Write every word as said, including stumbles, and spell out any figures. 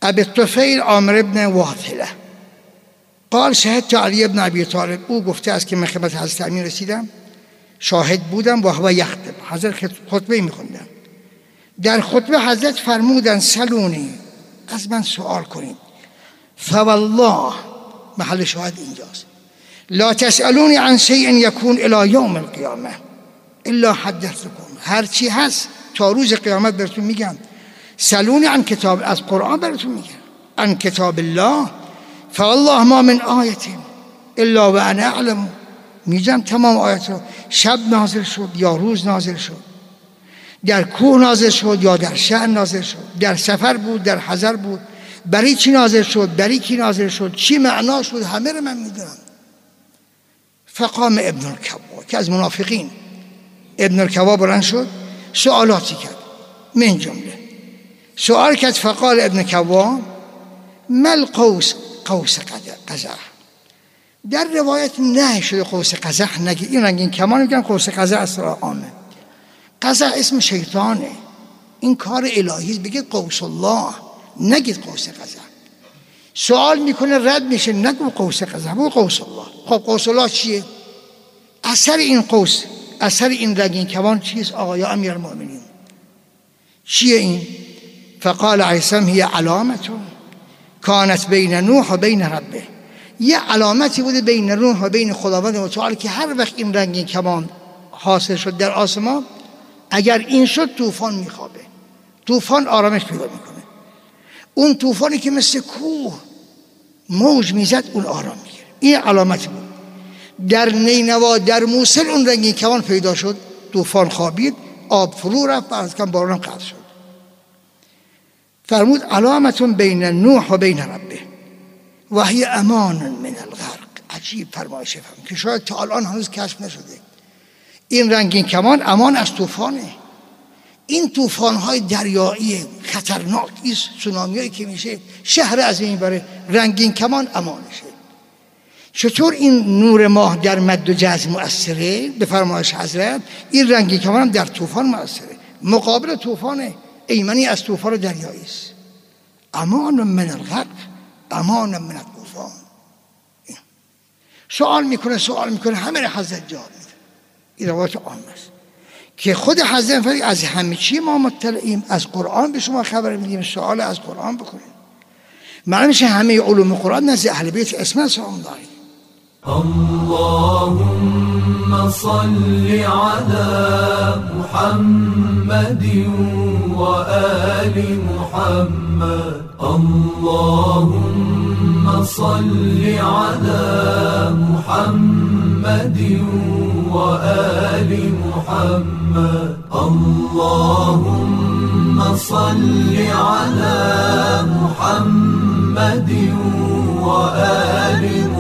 ابی الطفیل عامر بن واثله قال شهدت علی بن ابی طالب، او گفته است که من خدمت حضرت امین رسیدم، شاهد بودم و هو یخطب، حضرت خطبه میخوندن. در خطبه حضرت فرمودن سلونی، از من سوال کنید. فوالله، محل شاهد اینجاست، لا تسألونی عن شیء یکون الی یوم القیامه الا حدثتکم، هر چی هست تا روز قیامت براتون میگم. سلونی عن کتاب، از قرآن براتون میگم، عن کتاب الله، فوالله ما من آیه الا و انا اعلم، میگم تمام آیات رو، شب نازل شد یا روز نازل شد، در کوه نازل شد یا در شهر نازل شد، در سفر بود در حضر بود، برای چی نازل شد، برای کی نازل شد، چی معنا شد، همه رو من میدونم. فقام ابن الکوا، که از منافقین، ابن الکوا بلند شد سوالاتی کرد، من جمله سوال کرد. فقال ابن کوا مل قوس، قوس قزح، در روایت نه شده قوس قزح نگی، این رنگین کمان میگن قوس قزح اصلا عامه، قزح اسم شیطانه، این کار الهی، بگید قوس الله، نگید قوس قزح. سوال میکنه رد میشه، نگو قوس قزح، بگو قوس الله. خب قوس الله چیه؟ اثر این قوس، اثر این رنگین کمان چیست آقا یا امیرالمؤمنین؟ چیه این؟ فقال عیسم هی علامتون کانت بین نوح و بین ربه، یه علامتی بوده بین نوح و بین خداوند متعال که هر وقت این رنگین کمان حاصل شد در آسمان، اگر این شد طوفان میخوابه، طوفان آرامش پیدا میکنه. اون طوفانی که مثل کوه موج میزد اون آرام میگیره، این علامتی بود. در نینوا در موصل اون رنگین کمان پیدا شد، طوفان خوابید، آب فرو رفت، بعد کم باران قطع شد. فرمود علامتون بین نوح و بین ربه و هی امان من الغرق. عجیب فرمایش فهم که شاید تا الان هنوز کشف نشده. این رنگین کمان امان از طوفانه. این طوفان‌های دریایی خطرناک، این تسونامیایی که میشه شهر از این بره، رنگین کمان امانشه. چطور این نور ماه در مد و جزر مؤثره به فرمایش حضرت، این رنگین کمان هم در طوفان مؤثره، مقابل طوفانه، ایمنی از طوفان دریایی است. امان من الغرق، امان من الطوفان. سوال میکنه سوال میکنه همه را حضرت جواب میده. این روایت عام است که خود حضرت فرمود از همه چی ما مطلعیم، از قرآن به شما خبر میدیم، سوال از قرآن بکنید. معلوم میشه همه علوم قرآن نزد اهل بیت اسم سلام داریم. اللهم صل على محمد وآل محمد، اللهم صل على محمد وآل محمد، اللهم صل على محمد وآل محمد.